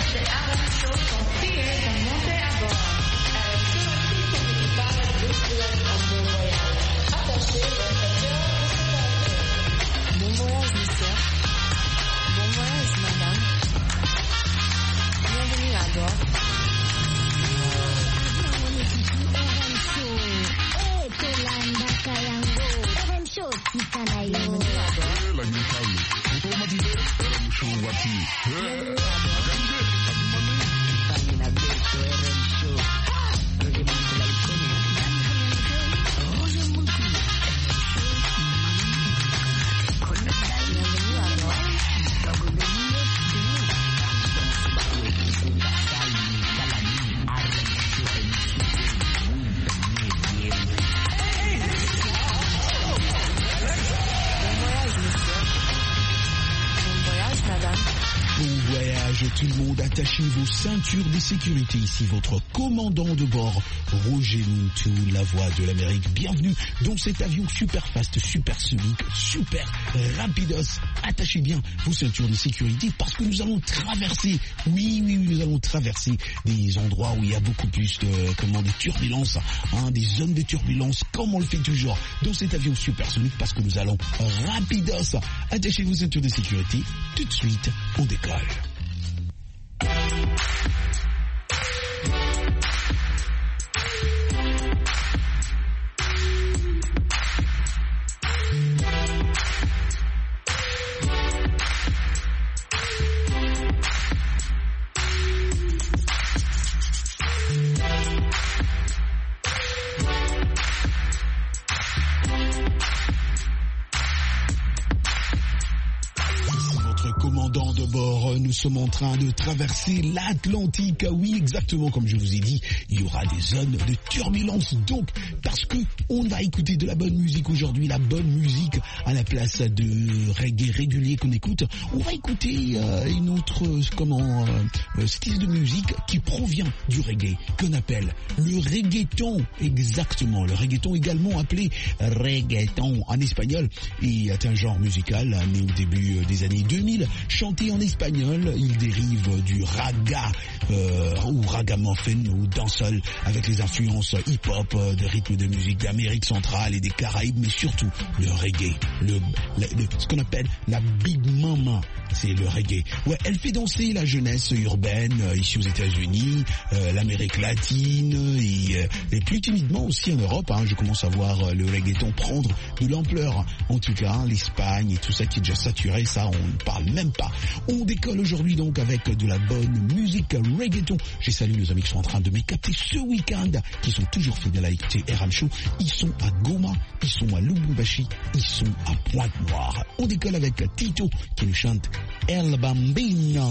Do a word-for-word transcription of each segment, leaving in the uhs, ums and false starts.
Tout le monde, attachez vos ceintures de sécurité. Ici votre commandant de bord, Roger Muntu, la voix de l'Amérique. Bienvenue dans cet avion super fast, super sonique, super rapidos. Attachez bien vos ceintures de sécurité parce que nous allons traverser, oui, oui, oui, nous allons traverser des endroits où il y a beaucoup plus de, comment, de turbulences, hein, des zones de turbulence, comme on le fait toujours dans cet avion super sonique parce que nous allons rapidos. Attachez vos ceintures de sécurité. Tout de suite, on décolle. Commandant de bord, nous sommes en train de traverser l'Atlantique. Oui, exactement comme je vous ai dit, il y aura des zones de turbulence. Donc, parce que on va écouter de la bonne musique aujourd'hui, la bonne musique à la place de reggae régulier qu'on écoute, on va écouter euh, une autre, comment, euh, style de musique qui provient du reggae, qu'on appelle le reggaeton. Exactement, le reggaeton également appelé reggaeton en espagnol est un genre musical né au début des années deux mille. Chanté en espagnol, il dérive du raga euh, ou ragamuffin ou dancehall avec les influences hip-hop, euh, de rythmes de musique d'Amérique centrale et des Caraïbes, mais surtout le reggae, le, le, le ce qu'on appelle la Big Mama, c'est le reggae. Ouais, elle fait danser la jeunesse urbaine euh, ici aux États-Unis, euh, l'Amérique latine et, euh, et plus timidement aussi en Europe. Hein, je commence à voir euh, le reggaeton prendre de l'ampleur. En tout cas, l'Espagne et tout ça qui est déjà saturé, ça on ne parle même pas. On décolle aujourd'hui donc avec de la bonne musique reggaeton. J'ai salué les amis qui sont en train de me capter ce week-end, qui sont toujours fidèles à écouter R M Show. Ils sont à Goma, ils sont à Lubumbashi, ils sont à Pointe-Noire. On décolle avec Tito qui nous chante El Bambino.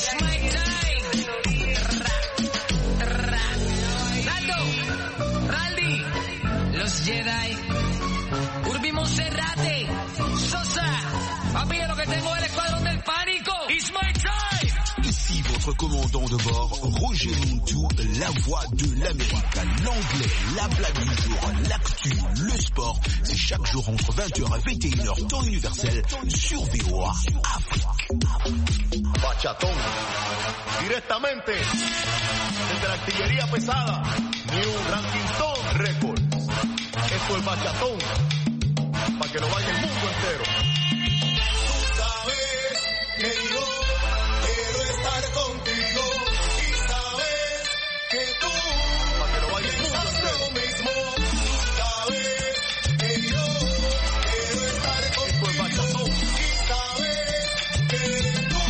It's my time. Ra, ra. Nando, Randy, los Jedi, Urbi Monserrate, Sosa. Papi, lo que tengo es el escuadrón del pánico. It's my time. Ici votre commandant de bord, Roger Montou, la voix de l'Amérique. L'anglais, la blague du jour, l'actu, le sport, c'est chaque jour entre vingt heures et vingt et une heures, temps universel, sur V O A Afrique. Bachatón, directamente desde la artillería pesada, New Ranking Records. Esto es Bachatón, para que lo vaya el mundo entero. Tú sabes que yo quiero estar contigo y sabes que tú, para que lo vaya el mundo entero. Lo mismo, tú sabes que yo quiero estar contigo. Esto es Bachatón y sabes que tú.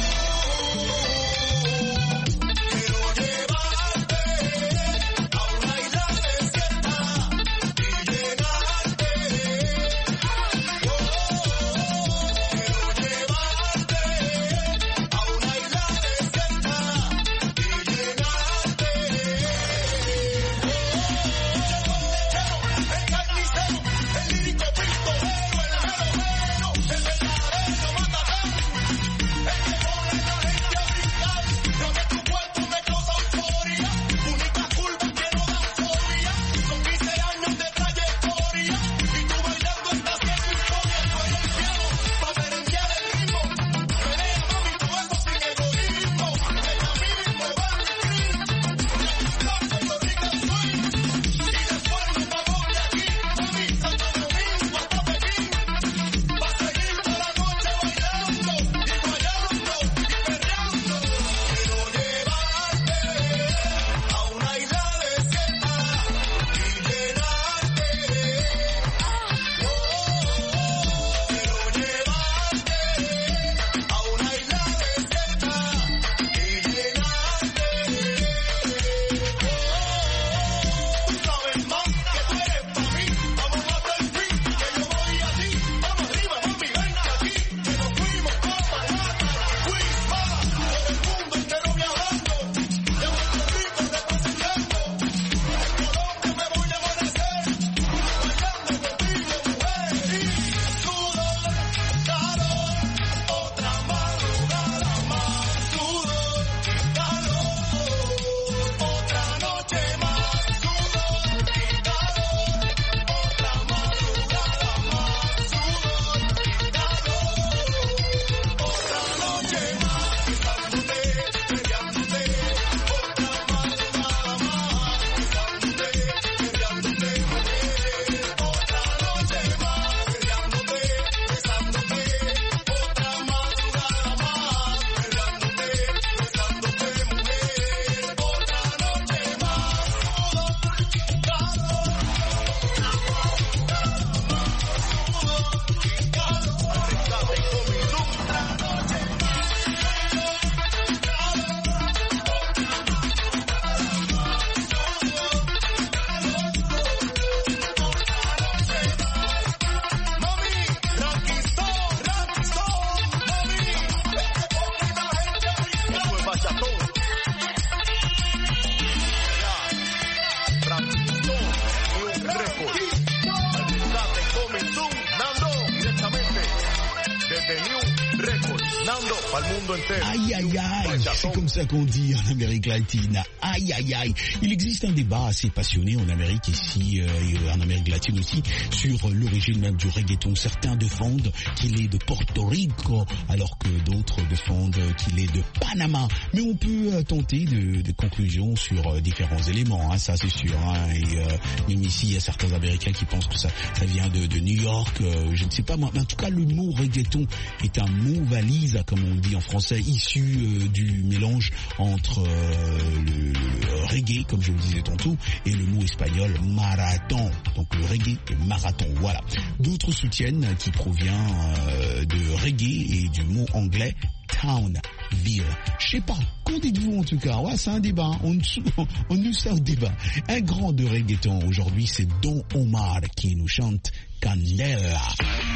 Aïe aïe aïe, c'est comme ça qu'on dit en Amérique latine. Aïe aïe aïe. Il existe un débat assez passionné en Amérique ici euh, et en Amérique latine aussi sur l'origine même du reggaeton. Certains défendent qu'il est de Porto Rico alors que d'autres défendent qu'il est de Panama. Mais on peut euh, tenter de, de conclusions sur euh, différents éléments, hein, ça c'est sûr. Hein, et euh, même ici, il y a certains Américains qui pensent que ça, ça vient de, de New York. Euh, je ne sais pas moi, mais en tout cas le mot reggaeton est un mot valise, comme on dit en français, issu euh, du mélange entre euh, le, le reggae, comme je le disais tantôt, et le mot espagnol marathon. Donc le reggae et marathon, voilà. D'autres soutiennent qu'il provient euh, de reggae et du mot anglais town, ville. Je sais pas, qu'en dites-vous en tout cas? Ouais, c'est un débat, on, on nous sert au débat. Un grand de reggaeton aujourd'hui, c'est Don Omar qui nous chante Candela.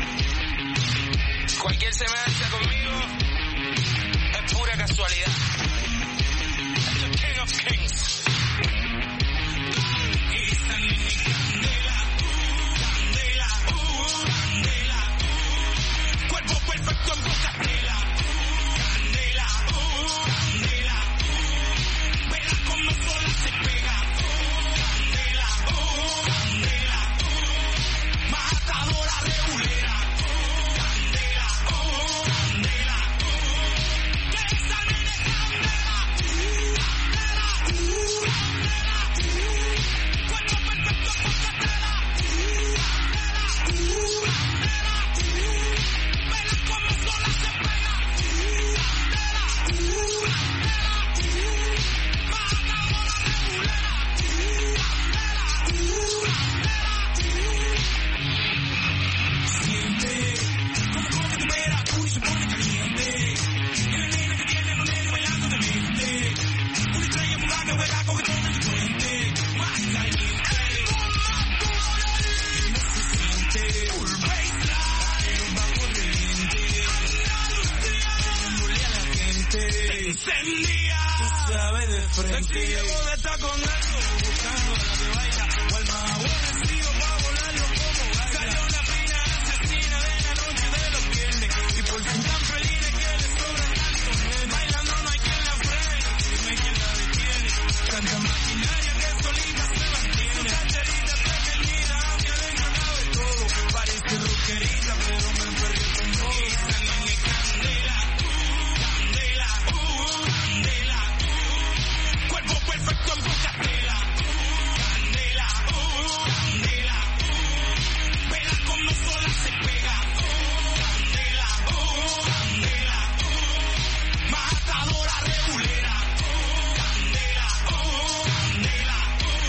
Cualquier semejanza conmigo es pura casualidad. encendía. Tú sabes de frente. Si llevo de estar con algo, buscando a la que baila. O al más aborrecido pa' volarlo como baila. Salió una fina asesina de la noche de los viernes. Y por fin tan felices que le sobran tanto. Bailando no hay quien la frene. Dime quién la detiene. Tanta maquinaria que solita se mantiene. Su carterita pequeñita, me adentro cabe todo. Parece rockerita, pero me enfergué con todo. Esa nene candela, candela, candela. Cuerpo perfecto en poca tela. Candela, candela. Vela como sola se pega. Candela, candela. Matadora regulera. Candela, candela.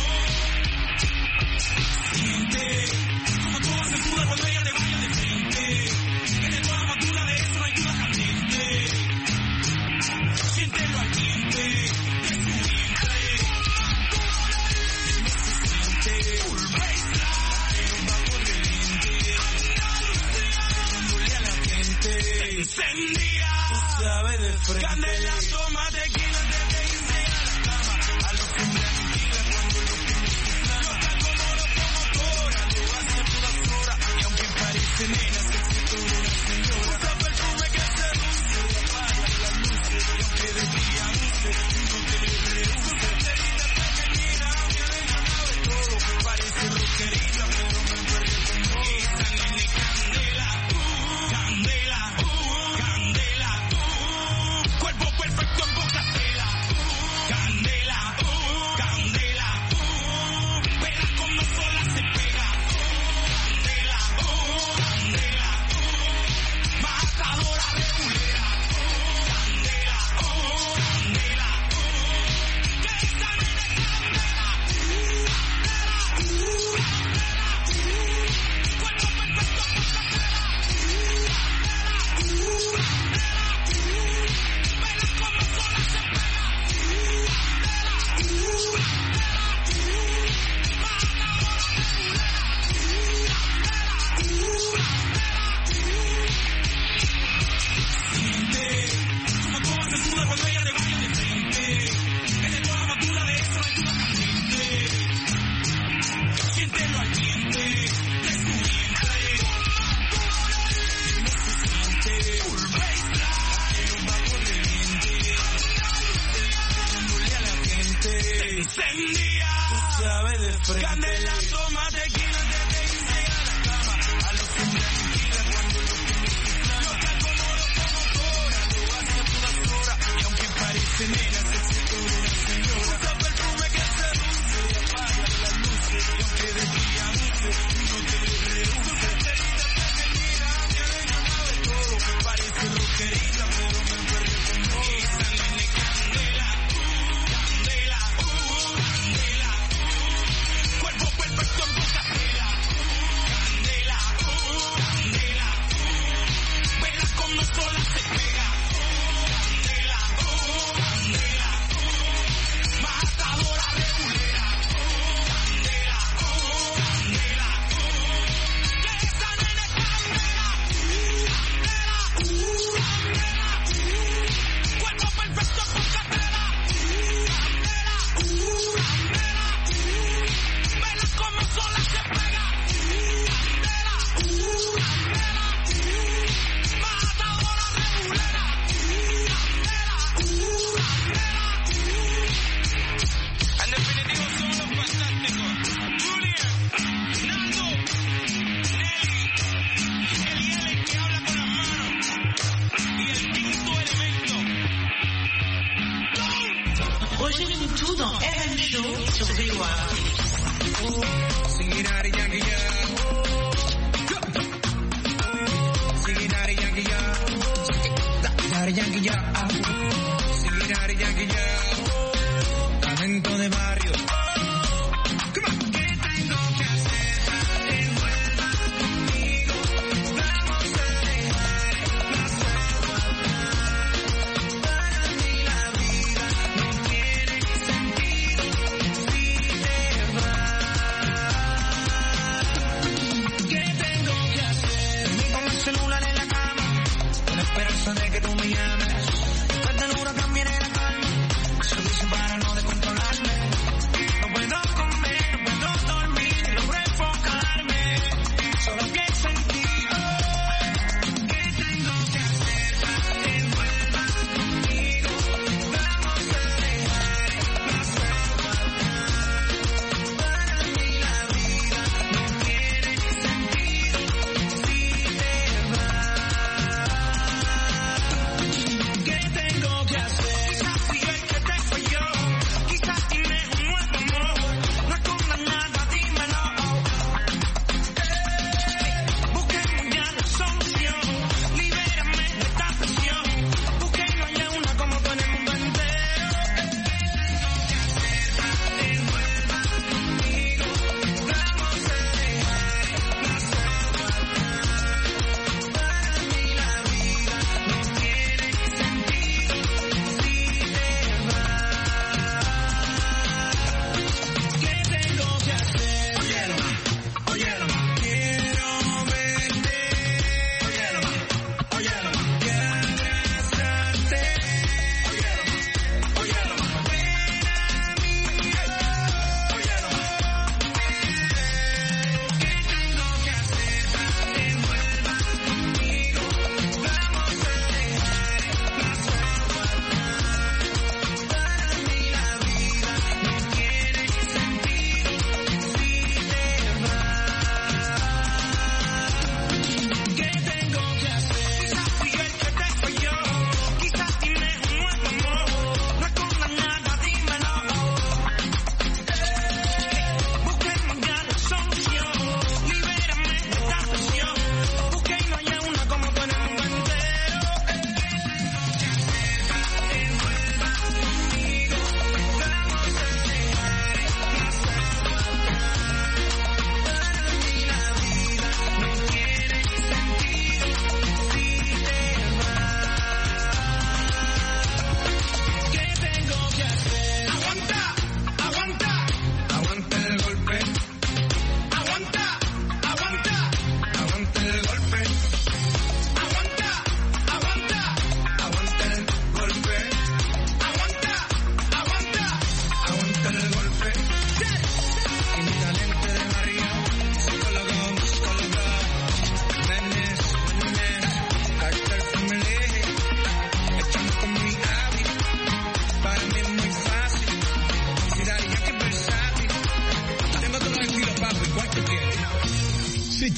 Siente como todo se suda cuando ella te vaya de frente. Que de toda la factura de eso no hay duda caliente. Siéntelo al diente de su vientre. No se siente full baseline, bajo el lente. Dándole a la gente. Se encendía. Tú sabes de frente. Candela, toma tequila antes de irse a la cama. A los hombres aniquila cuando los tienen su flama. No tal como los promotores, lo hace todas horas. Y aunque parece nena, se excitó de una señora. Usa perfume que seduce, apaga las luces. Y aunque de día luce, no te rehúse. Su carterita pequeñita, me adentro cabe todo. Parece rockerita, pero me enfergué con todo. Esa nene candela, candela, candela. Cuerpo perfecto en poca tela. Candela, candela. Vela como sola se pega. Candela, candela. Matadora regulera. Candela, candela. Que esa nene candela. Cuerpo perfecto en poca tela. Vela como sola se pega. Siente como todo se suda cuando ella te vaya de frente. Que de toda la factura de eso no hay duda caliente. Siéntelo al diente de su vientre. No se siente full baseline, bajo el lente. Dándole a la gente. Se encendía. Tú sabes de frente. Candela, toma tequila antes de irse a la cama. A los hombres aniquila cuando los tienen su flama. No tal como los promotores, lo hace a todas horas. Y aunque parece nena, se excitó de una señora. Usa perfume que seduce, apaga las luces. Y aunque de día luce, no te rehúse. Su carterita pequeñita, me adentro cabe todo. Parece rockerita, pero me enfergué con todo. Esa nene candela, candela, candela. Cuerpo perfecto en poca tela. Candela, candela. Vela como sola se pega. Candela, candela. Matadora regulera. Candela, candela. Que esa nene candela. Candela, candela. Cuerpo perfecto en poca tela. Candela, candela. Vela como sola se pega. Candela, candela. Matadora regulera. Candela, candela. En definitivo son los fantásticos. Julian, Nando, Nelly, el L que habla con las manos. Y el quinto elemento. Projetez tout dans R M Show sur Rewind. Sing it out, Yankee, yeah. Sing it out, Yankee, yeah. Daddy Yankee, yeah. Sing it out, Yankee, yeah. Talento de barrio. Come on. ¿Qué tengo que hacer para que vuelva conmigo? Vamos a dejar la selva hablar. Para mí la vida no tiene sentido si te vas. ¿Qué tengo que hacer? Me pongo el celular en la cama con la esperanza de que tú me llames. Después del huracán viene la calma.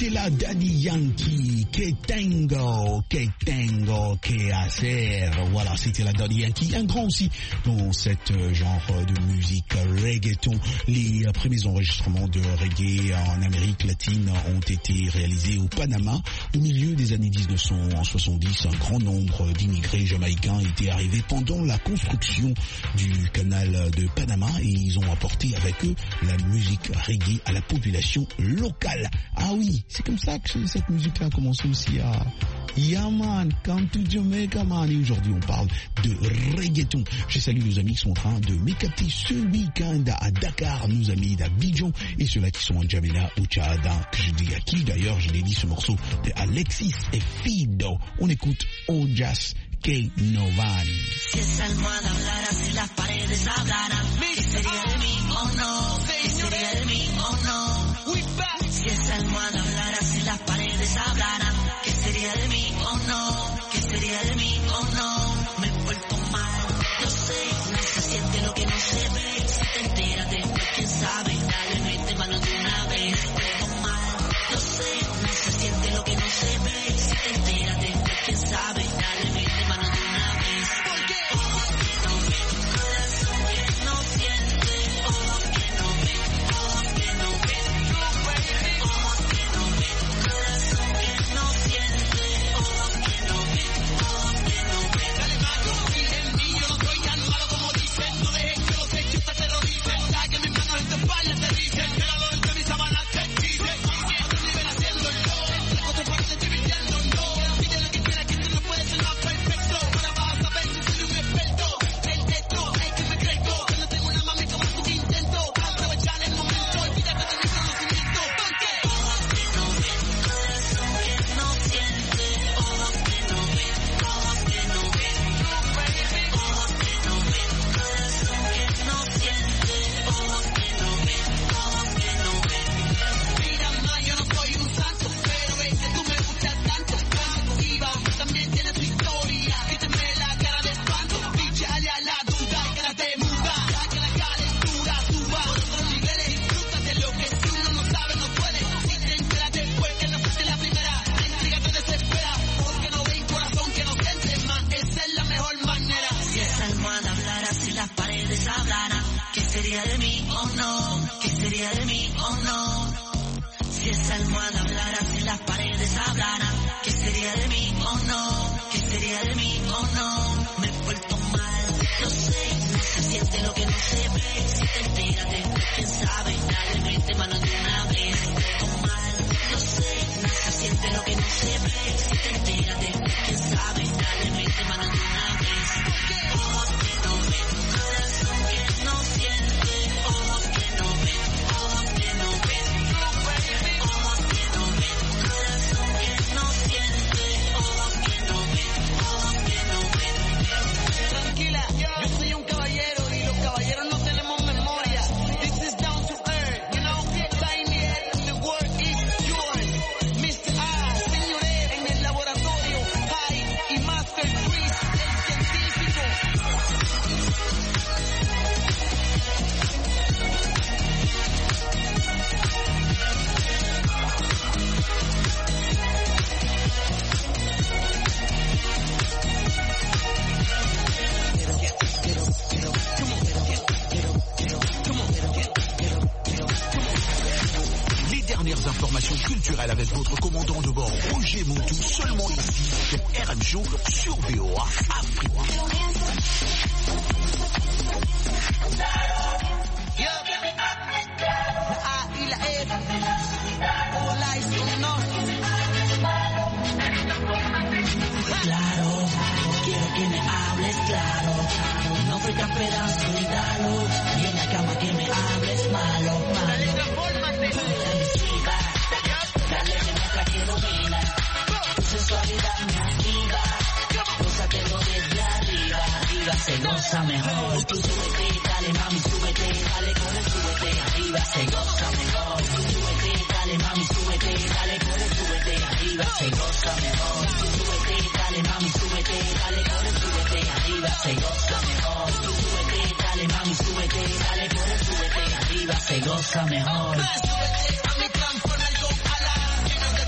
C'était la Daddy Yankee, que tengo, que tengo que hacer. Voilà, c'était la Daddy Yankee, un grand aussi dans cette genre de musique reggaeton. Les premiers enregistrements de reggae en Amérique latine ont été réalisés au Panama. Au milieu des années mille neuf cent soixante-dix, un grand nombre d'immigrés jamaïcains étaient arrivés pendant la construction du canal de Panama et ils ont apporté avec eux la musique reggae à la population locale. Ah oui, c'est comme ça que cette musique-là a commencé aussi à... Yeah man, come to Jamaica man. Et aujourd'hui on parle de reggaeton. Je salue nos amis qui sont en train de m'écapter ce week-end à Dakar, nos amis d'Abidjan et ceux-là qui sont en Djamena ou Tchad, que je dis à qui d'ailleurs, je l'ai dit, ce morceau de Alexis et Fido. On écoute Ojas que Novan. Si esa almohada hablara, si las paredes hablaran, ¿qué sería de mí o no? ¿Qué sería de mí o no? Si esa almohada hablara, si las paredes hablaran, ¿qué sería de mí o no? ¿Qué sería de mí o no? Me he vuelto mal, yo sé, no se siente lo que no se ve. Si te enteras después, quién sabe, dale, mete mano de una vez. Me he vuelto mal, yo sé, no se siente lo que no se ve. Si te enteras después, quién sabe, dale, mete mano de una vez. Porque ojos que no ven, corazón que no siente, ojos que no ven, ojos que no ven, ojos que no ven, corazón que no siente, ojos que no ven, ojos que no ven. Dale mayo, en mí yo no soy tan malo como dicen, no dejes que los hechos te terroricen, ya que mis manos en tu espalda te dicen, que la dolor de mis sábanas te dicen, y otro nivel haciéndolo, la cosa para que te viviendo, no, pide lo que quieras que tú no puedes ser más perfecto, ahora vas a ver que soy un experto, el esto, es que me crezco, que no tengo una mami como tu intento, aprovechar el momento, olvídate de mi conocimiento, porque ojos que no ven, corazón que no siente, ojos que no ven, ojos que no ven, ojos que no ven, corazón que no siente, ojos que no ven, ojos que no ven. Mira, ma, yo no soy un santo, pero ves que tú me gustas tanto, cuando iba, también tiene tu historia, quítame la cara de espanto, píchale a la duda, quédate muda, ya que la calentura suba, por otros niveles, disfrútate lo que si uno no sabe no puede, si te enteras después que no fuiste la primera, la intriga te desespera, porque no ven corazón que no siente, man, esa es la mejor manera. Si esa almohada hablara, si las paredes hablaran, ¿qué sería de mí o no? ¿Qué sería de mí o no? Si esa almohada hablara, si las paredes hablaran, ¿qué sería de mí o no? ¿Qué sería de mí o no? Me he vuelto mal, lo sé, no se siente lo que no se ve. Si te enteras después, quién sabe, dale, mete mano de una vez. Me he vuelto mal, lo sé, no se siente lo que no se ve. Si te enteras después, quién sabe, dale, mete mano de una vez. Porque ojos que no ven, corazón que no siente, ojos que no ven, ojos que no ven, ojos que no ven, corazón que no siente, ojos que no ven, ojos que no ven. Tranquila, yo soy un caballero y los caballeros no tenemos memoria. This is down to earth, you know, tiny head, the work is yours. mister A, señores, en el laboratorio, High y Master Chris, el científico. Les dernières informations culturelles avec votre commandant de bord Roger Montou, seulement ici, c'est R M Show sur V O A Afrique. La A y la F, all eyes on us. Claro, quiero que me hables claro. No soy tan pedazo y dalo. Y en la cama que me hables malo, malo. Dale suiva, dale demuestra que domina. Tu sensualidad me activa. Gózatelo desde arriba, arriba se goza mejor. Tú súbete, dale mami, súbete, dale corre, súbete, arriba se goza mejor. Tú súbete, dale mami, súbete, dale corre, súbete, arriba se goza mejor. Tú súbete, dale mami, súbete, dale corre, súbete, arriba se goza mejor. Tú súbete, dale mami, súbete, dale corre, súbete, arriba se goza mejor. Súbete a mi transforma el go a la, que no te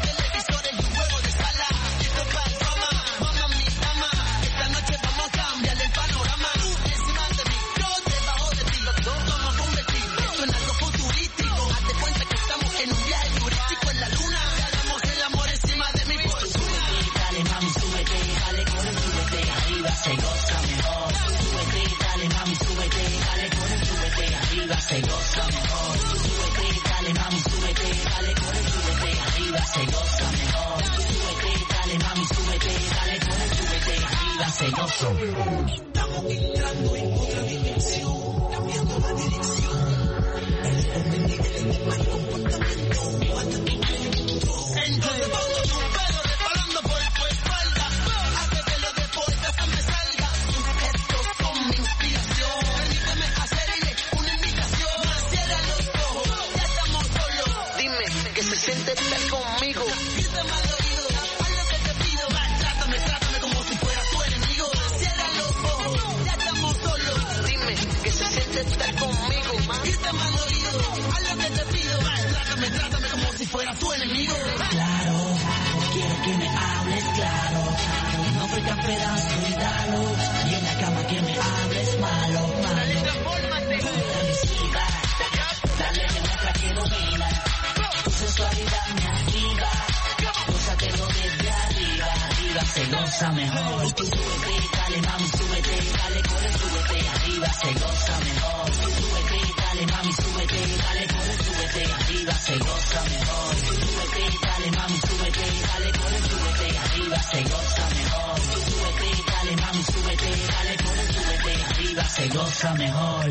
se goza mejor. Súbete, dale mami, súbete, dale, corre, súbete, arriba se goza mejor. Súbete, dale mami, súbete, dale, corre, súbete, arriba se goza mejor. Estamos entrando en otra dimensión, cambiando la dirección. El orden y el mal comportamiento, cuando tú entonces pongo tu pelo resbalando por tu espalda, hace que los deportes se me salga. Estos son mi inspiración, permíteme hacerle una invitación. Cierra los ojos, ya estamos solos. Dime que se siente estar conmigo. Grítame al oído, haz lo que te pido. Trátame, trátame como si fuera tu enemigo. Cierra los ojos, ya estamos solos. Dime que se siente estar conmigo. Grítame al oído, haz lo que te pido. Trátame, trátame como si fuera tu enemigo. Claro, quiero que me hables claro. No fregas pedazo y dalo. Y en la cama que me hables malo, malo. Transformisiva, dale que muestra que domina. Tu sensualidad me activa. Gózatelo desde arriba, arriba se goza mejor. Tú súbete, dale mami, súbete, dale, corre, súbete, arriba se goza mejor. Tú súbete, dale mami, súbete, dale, corre, súbete, arriba se goza mejor. Tú súbete, dale mami, súbete, dale, corre, súbete, arriba se goza mejor. Tú súbete, dale mami, súbete, dale, corre, súbete, arriba se goza mejor.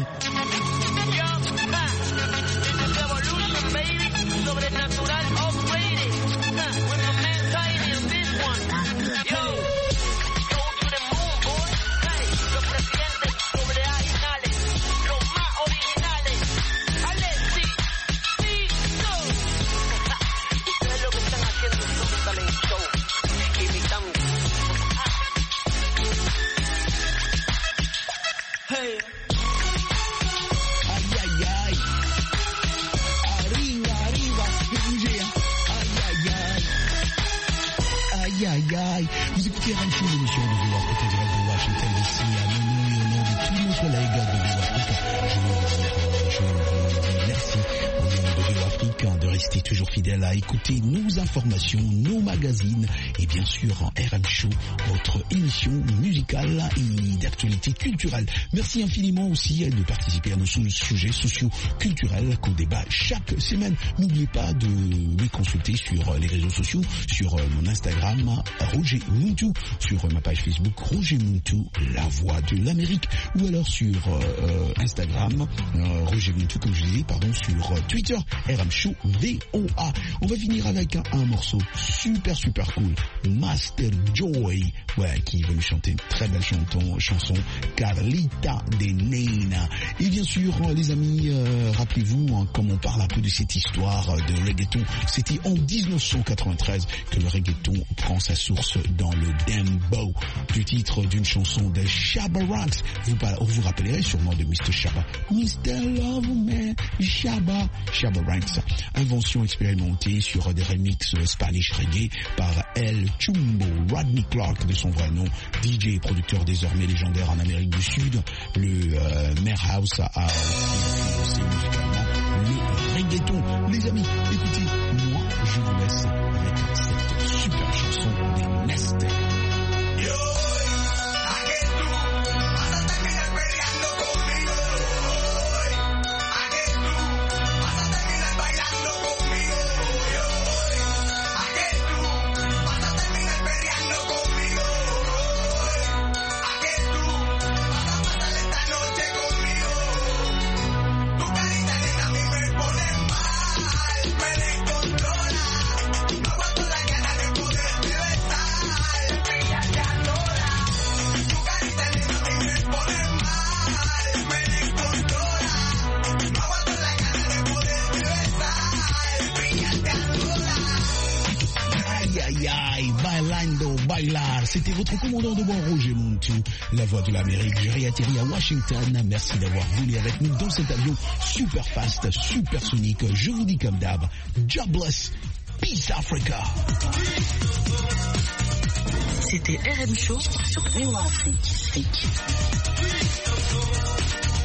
Revolution, baby, sobrenatural, upgraded. With my man Tiny on this one. Yo, go to the moon, boy. Hey, los presidentes sobreoriginales, los más originales. Alexi, sí, no. Ustedes lo que están haciendo es un talent show, imitando. Hey. Aïe aïe aïe. Arriba, arriba, bougez. Aïe aïe aïe. Aïe aïe aïe. Vous écoutez R M Show, l'émission de V O Africa direct de Washington D C. À mon nom et au nom de tous nos collègues de V O Africa, je vous, je vous remercie au nom de V O Africa de rester toujours fidèle à écouter nos informations, nos magazines et bien sûr en R M Show, votre émission musicale et d'actualité culturelle. Merci infiniment aussi de participer à nos sujets socio-culturels qu'on débat chaque semaine. N'oubliez pas de me consulter sur les réseaux sociaux, sur mon Instagram Roger Muntu, sur ma page Facebook Roger Muntu, la voix de l'Amérique, ou alors sur euh, Instagram euh, Roger Muntu, comme je disais, pardon, sur euh, Twitter R M Show V O A. On va finir avec un, un morceau super super cool, Master Joy, ouais, qui va nous chanter une très belle chanson, chanson Carlita de Nena. Et bien sûr, les amis, euh, rappelez-vous, hein, comme on parle un peu de cette histoire de reggaeton, c'était en dix-neuf cent quatre-vingt-treize que le reggaeton prend sa source dans le dembow, du titre d'une chanson de Shabba Ranks. Vous vous rappellerez sûrement de mister Shabba. mister Love Man, Shabba, Shabba Ranks. Invention expérimentée sur des remixes Spanish reggae par El Chumbo, Rodney Clark de son vrai nom, D J et producteur désormais légendaire en Amérique du Sud. Le euh, Marehouse a aussi musicalement le reggaeton. Les amis, écoutez, moi je vous laisse avec cette super chanson des Nest. Yo, ¿a qué tú vas a terminar peleando conmigo? ¿A qué tú vas a terminar bailando conmigo? Yo, ¿a qué tú vas a terminar peleando conmigo? ¿A qué tú vas a pasar esta noche conmigo? Tu carita nena a mí me pone mal, me descontrola. No aguanto la gana de poderte besar, píllate a Lola. Tu carita nena a mí me pone mal, me descontrola. No aguanto la gana de poderte besar, píllate a Lola. Aïe aïe aïe, bailando, bailar. C'était votre commandant de bord Roger Muntu, la voix de l'Amérique. J'ai réatterri à Washington. Merci d'avoir volé avec nous dans cet avion super fast, super sonique. Je vous dis comme d'hab, jobless, peace Africa. C'était R M Show sur V O Afrique.